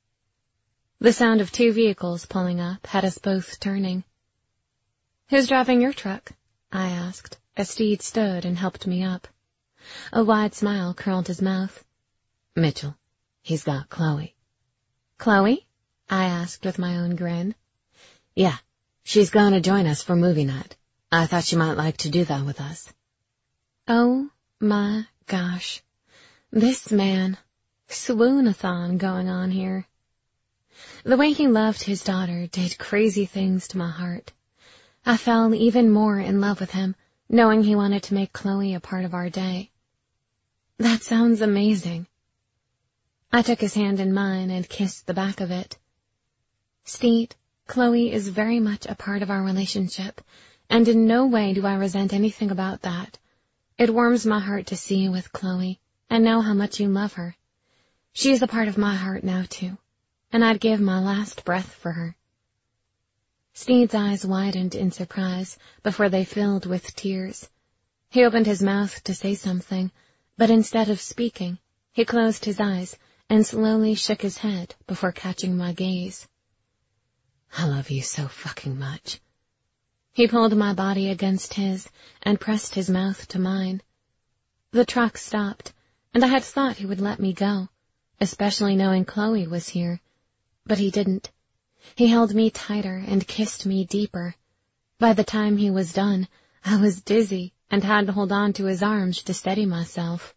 The sound of 2 vehicles pulling up had us both turning. Who's driving your truck? I asked, as Steed stood and helped me up. A wide smile curled his mouth. Mitchell. He's got Chloe. Chloe? I asked with my own grin. Yeah, she's going to join us for movie night. I thought she might like to do that with us. Oh my gosh. This man. Swoonathon going on here. The way he loved his daughter did crazy things to my heart. I fell even more in love with him, knowing he wanted to make Chloe a part of our day. That sounds amazing. I took his hand in mine and kissed the back of it. Steed, Chloe is very much a part of our relationship, and in no way do I resent anything about that. It warms my heart to see you with Chloe, and know how much you love her. She is a part of my heart now, too, and I'd give my last breath for her. Steed's eyes widened in surprise before they filled with tears. He opened his mouth to say something, but instead of speaking, he closed his eyes and slowly shook his head before catching my gaze. I love you so fucking much. He pulled my body against his and pressed his mouth to mine. The truck stopped, and I had thought he would let me go, especially knowing Chloe was here, but he didn't. He held me tighter and kissed me deeper. By the time he was done, I was dizzy and had to hold on to his arms to steady myself.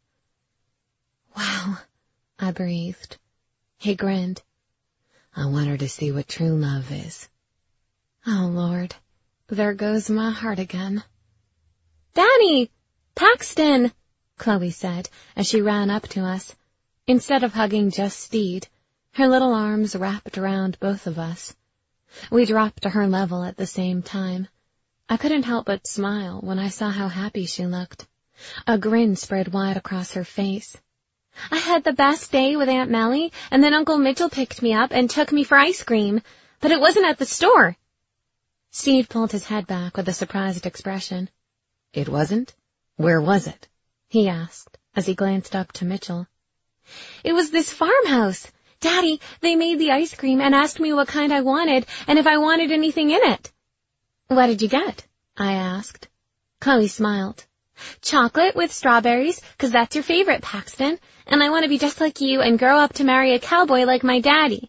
Wow, I breathed. He grinned. I want her to see what true love is. Oh, Lord, there goes my heart again. Danny! Paxton! Chloe said as she ran up to us. Instead of hugging just Steed, her little arms wrapped around both of us. We dropped to her level at the same time. I couldn't help but smile when I saw how happy she looked. A grin spread wide across her face. I had the best day with Aunt Mellie, and then Uncle Mitchell picked me up and took me for ice cream, but it wasn't at the store. Steve pulled his head back with a surprised expression. It wasn't? Where was it? He asked as he glanced up to Mitchell. It was this farmhouse. Daddy, they made the ice cream and asked me what kind I wanted and if I wanted anything in it. What did you get? I asked. Chloe smiled. Chocolate with strawberries, 'cause that's your favorite, Paxton, and I want to be just like you and grow up to marry a cowboy like my daddy.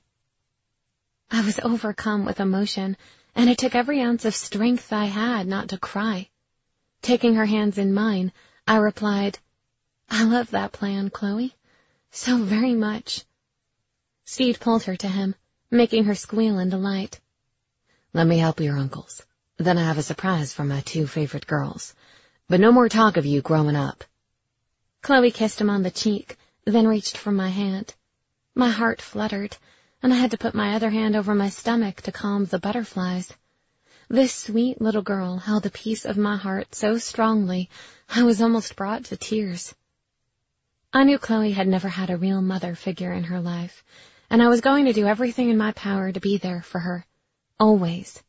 I was overcome with emotion, and it took every ounce of strength I had not to cry. Taking her hands in mine, I replied, I love that plan, Chloe, so very much. Steed pulled her to him, making her squeal in delight. Let me help your uncles. Then I have a surprise for my 2 favorite girls. But no more talk of you growing up. Chloe kissed him on the cheek, then reached for my hand. My heart fluttered, and I had to put my other hand over my stomach to calm the butterflies. This sweet little girl held a piece of my heart so strongly, I was almost brought to tears. I knew Chloe had never had a real mother figure in her life, and I was going to do everything in my power to be there for her, always.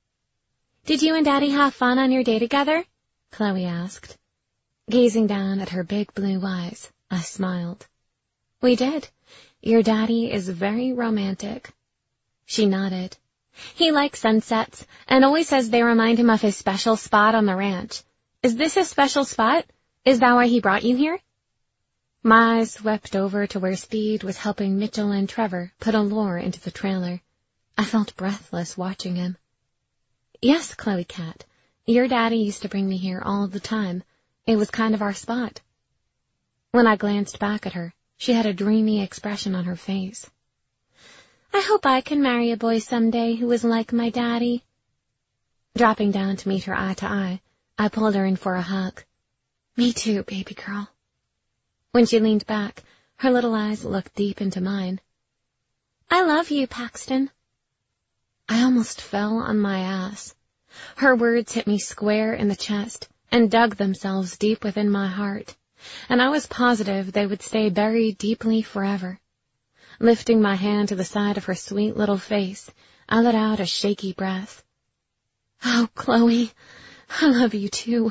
Did you and Daddy have fun on your day together? Chloe asked. Gazing down at her big blue eyes, I smiled. We did. Your daddy is very romantic. She nodded. He likes sunsets and always says they remind him of his special spot on the ranch. Is this his special spot? Is that why he brought you here? My eyes swept over to where Steed was helping Mitchell and Trevor put a lure into the trailer. I felt breathless watching him. Yes, Chloe Cat. Your daddy used to bring me here all the time. It was kind of our spot. When I glanced back at her, she had a dreamy expression on her face. I hope I can marry a boy someday who is like my daddy. Dropping down to meet her eye to eye, I pulled her in for a hug. Me too, baby girl. When she leaned back, her little eyes looked deep into mine. I love you, Paxton. I almost fell on my ass. Her words hit me square in the chest and dug themselves deep within my heart, and I was positive they would stay buried deeply forever. Lifting my hand to the side of her sweet little face, I let out a shaky breath. Oh, Chloe, I love you too.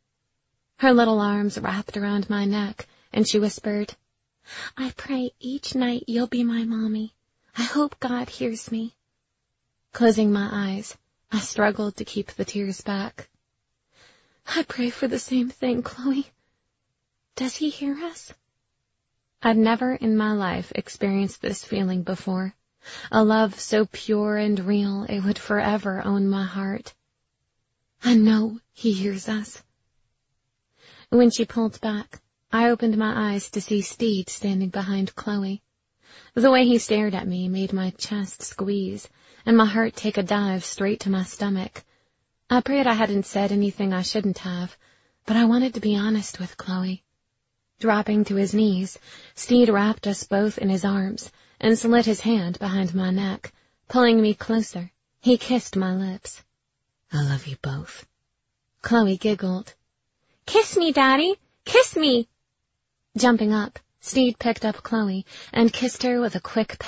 Her little arms wrapped around my neck, and she whispered, I pray each night you'll be my mommy. I hope God hears me. Closing my eyes, I struggled to keep the tears back. I pray for the same thing, Chloe. Does he hear us? I'd never in my life experienced this feeling before, a love so pure and real it would forever own my heart. I know he hears us. When she pulled back, I opened my eyes to see Steed standing behind Chloe. The way he stared at me made my chest squeeze, and my heart take a dive straight to my stomach. I prayed I hadn't said anything I shouldn't have, but I wanted to be honest with Chloe. Dropping to his knees, Steed wrapped us both in his arms and slid his hand behind my neck, pulling me closer. He kissed my lips. I love you both. Chloe giggled. Kiss me, Daddy! Kiss me! Jumping up, Steed picked up Chloe and kissed her with a quick